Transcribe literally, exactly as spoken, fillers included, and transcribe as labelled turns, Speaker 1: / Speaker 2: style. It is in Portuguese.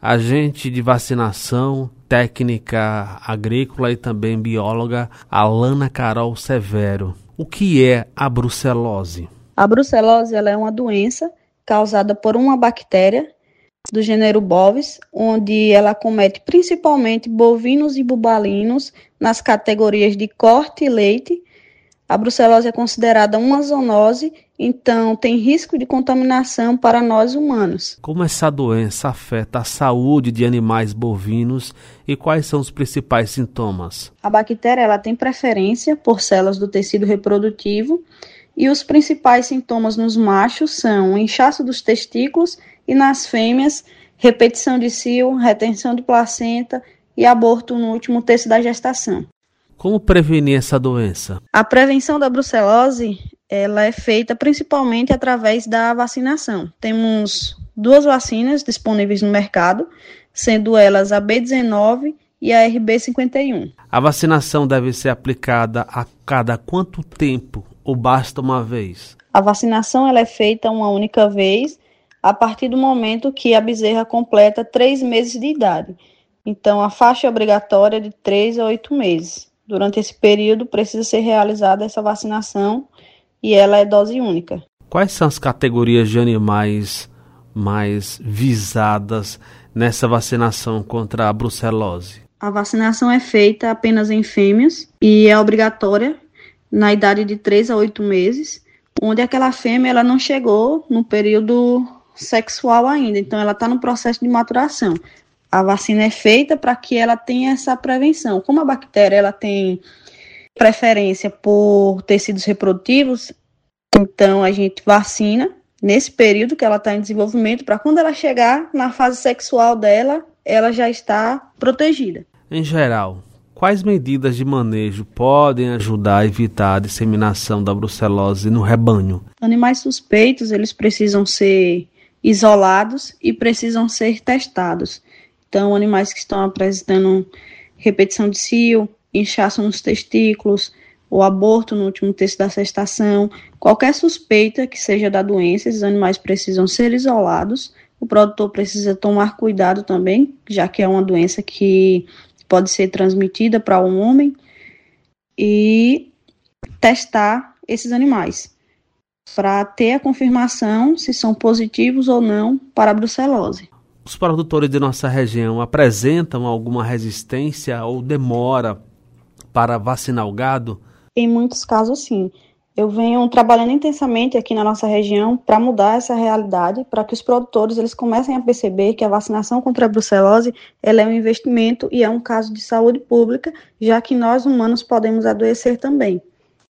Speaker 1: agente de vacinação, técnica agrícola e também bióloga Alana Carol Severo. O que é a brucelose?
Speaker 2: A brucelose ela é uma doença causada por uma bactéria do gênero Bovis, onde ela acomete principalmente bovinos e bubalinos nas categorias de corte e leite. A brucelose é considerada uma zoonose, então tem risco de contaminação para nós humanos.
Speaker 1: Como essa doença afeta a saúde de animais bovinos e quais são os principais sintomas?
Speaker 2: A bactéria ela tem preferência por células do tecido reprodutivo e os principais sintomas nos machos são o inchaço dos testículos e nas fêmeas, repetição de cio, retenção de placenta e aborto no último terço da gestação.
Speaker 1: Como prevenir essa doença?
Speaker 2: A prevenção da brucelose ela é feita principalmente através da vacinação. Temos duas vacinas disponíveis no mercado, sendo elas a B dezenove e a R B cinquenta e um.
Speaker 1: A vacinação deve ser aplicada a cada quanto tempo ou basta uma vez?
Speaker 2: A vacinação ela é feita uma única vez a partir do momento que a bezerra completa três meses de idade. Então, a faixa é obrigatória de três a oito meses. Durante esse período, precisa ser realizada essa vacinação e ela é dose única.
Speaker 1: Quais são as categorias de animais mais visadas nessa vacinação contra a brucelose?
Speaker 2: A vacinação é feita apenas em fêmeas e é obrigatória na idade de três a oito meses, onde aquela fêmea ela não chegou no período sexual ainda, então ela está no processo de maturação. A vacina é feita para que ela tenha essa prevenção. Como a bactéria ela tem preferência por tecidos reprodutivos, então a gente vacina nesse período que ela está em desenvolvimento, para quando ela chegar na fase sexual dela, ela já está protegida.
Speaker 1: Em geral, quais medidas de manejo podem ajudar a evitar a disseminação da brucelose no rebanho?
Speaker 2: Animais suspeitos, eles precisam ser isolados e precisam ser testados. Então, animais que estão apresentando repetição de cio, inchaço nos testículos, o aborto no último terço da gestação, qualquer suspeita que seja da doença, esses animais precisam ser isolados. O produtor precisa tomar cuidado também, já que é uma doença que pode ser transmitida para um homem, e testar esses animais para ter a confirmação se são positivos ou não para a brucelose.
Speaker 1: Os produtores de nossa região apresentam alguma resistência ou demora para vacinar o gado?
Speaker 2: Em muitos casos, sim. Eu venho trabalhando intensamente aqui na nossa região para mudar essa realidade, para que os produtores eles comecem a perceber que a vacinação contra a brucelose ela é um investimento e é um caso de saúde pública, já que nós humanos podemos adoecer também.